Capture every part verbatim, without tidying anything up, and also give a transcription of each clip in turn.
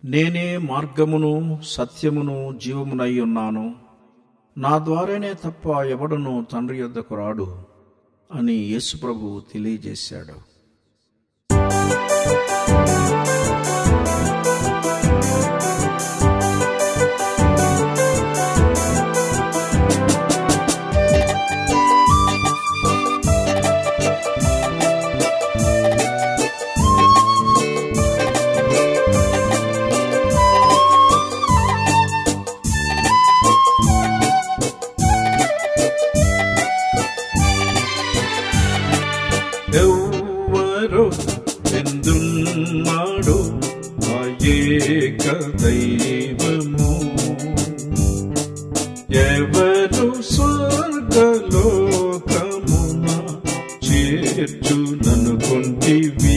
నేనే మార్గమును సత్యమును జీవమునై ఉన్నాను, నా ద్వారానే తప్ప ఎవడును తండ్రి యొద్దకు రాడు అని యేసు ప్రభువు తెలియజేశాడు. ఎవ్వరు ఎందున్నాడు ఆ ఏక దైవము, ఎవరు స్వర్గలోకమున చేర్చుననుకొంటివి.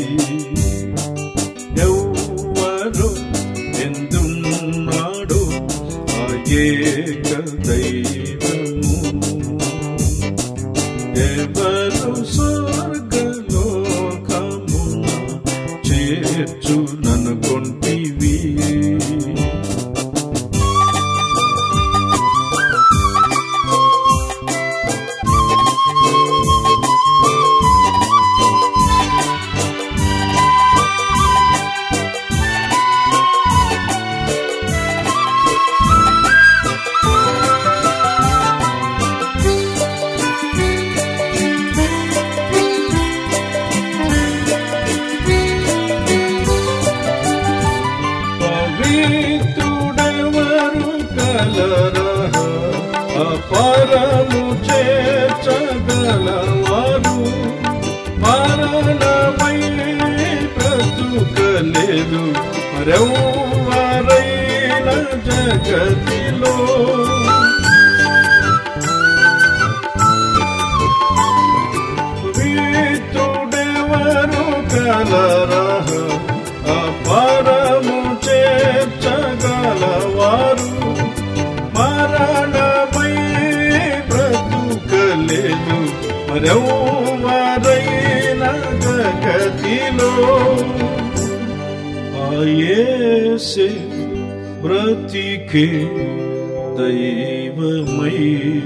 ఎవ్వరు ఎందున్నాడు ఆ ఏక దైవము, ఎవరు స్వర్గలోకమున చేర్చుననుకొంటివి. పవిత్రుడెవరు కలరా అపరము చేర్చగలవారు, మరణమై బ్రతుకలేదు మరెవ్వరైన జగతిలో. పవిత్రుడెవరు కలరా అపరము చేర్చగలవారు, మరణమై బ్రతుకలేదు మరెవ్వరైన జగతిలో. ఆ యేసే బ్రతికే దైవమై,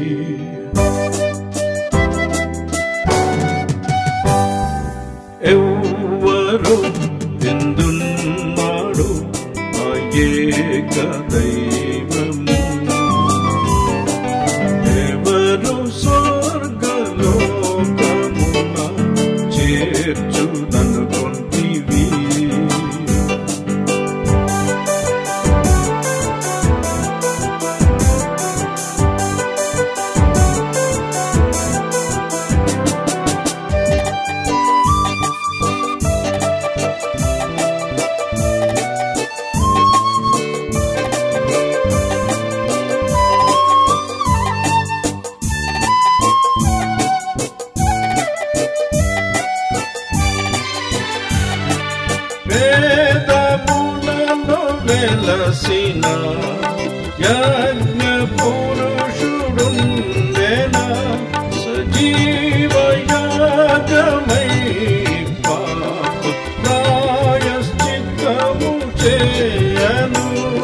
ఎవ్వరు ఎందున్నాడు ఆ ఏక దైవము, ఎవరు స్వర్గలోకమున చేర్చుననుకొంటివి. వేదములలో వెలసిన యజ్ఞ పురుషుడుండెనా, సజీవ యాగమై పాప ప్రాయశ్చిత్తము చేయను.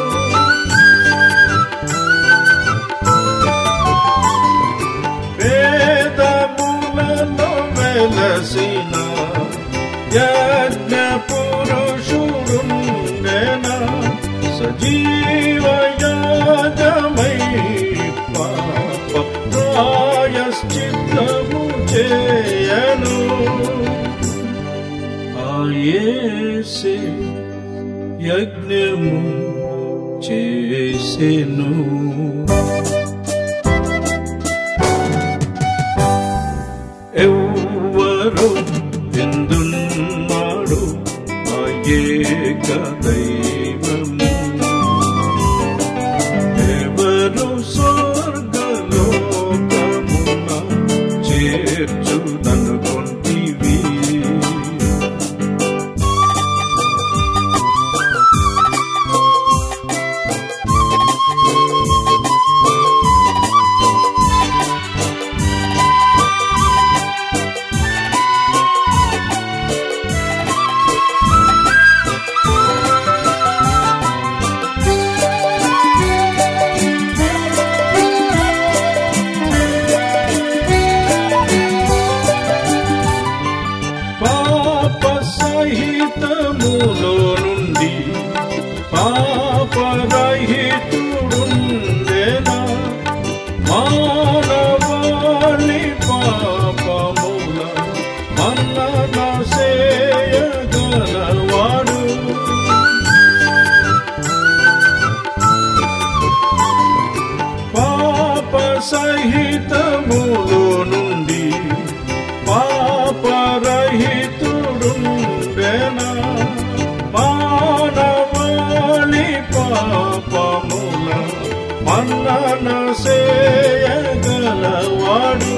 వేదములలో వెలసిన యజ్ఞ పురుషుడుండెనా, సజీవ యాగమై పాప ప్రాయశ్చిత్తము చేయను. ఆ యేసే యజ్ఞము చేసెను. ఎవ్వరు ఎందున్నాడు ఆ ఏక దైవము, ఎవరు స్వర్గలోకమున చేర్చుననుకొంటివి. విచారణ చేయగలవాడు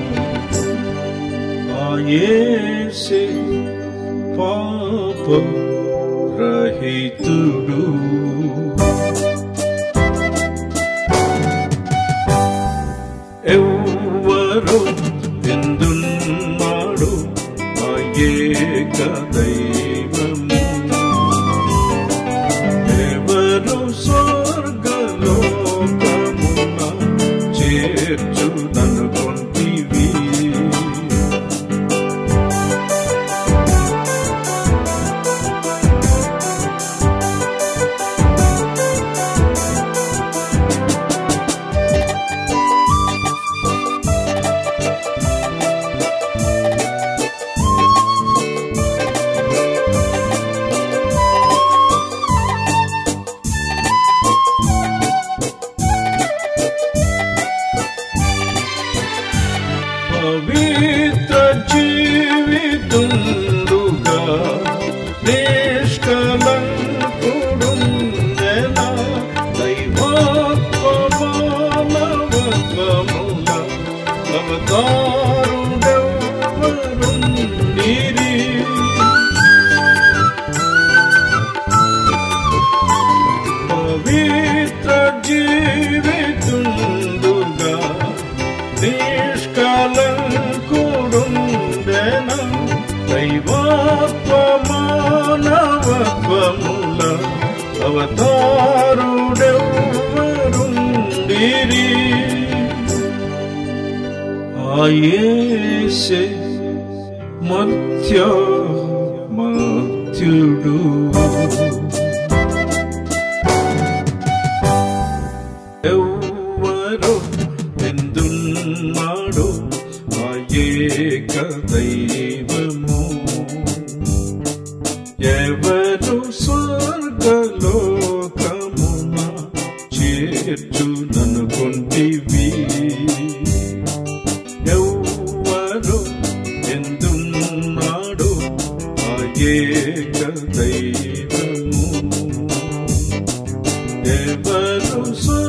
ఆ యేసే పాప రహితుడు. ఎవ్వరు ఎందున్నాడు ఆ ఏక దైవము, ఎవరు స్వర్గలోకమున చేర్చుదనుకొంటివి. పవిత్ర జీవితుండుగా నిష్కళంకుడుండెనా దైవోత్వమానవత్వముల అవతారుడెవ్వరుండిరి. పవిత్ర జీవితుండుగా నిష్కళంకుడుండెన దైవత్వమానవత్వముల అవతారుడెవ్వరుండిరి. ఆ యేసే మర్త్య మర్త్యుడు. ఎవ్వరు ఎందున్నాడు ఆ ఏక దైవము, ఎవరు స్వర్గలోకమున చేర్చుదనుకొంటివి. ఎవ్వరు ఎందున్నాడు ఆ ఏక దైవము, ఎవరు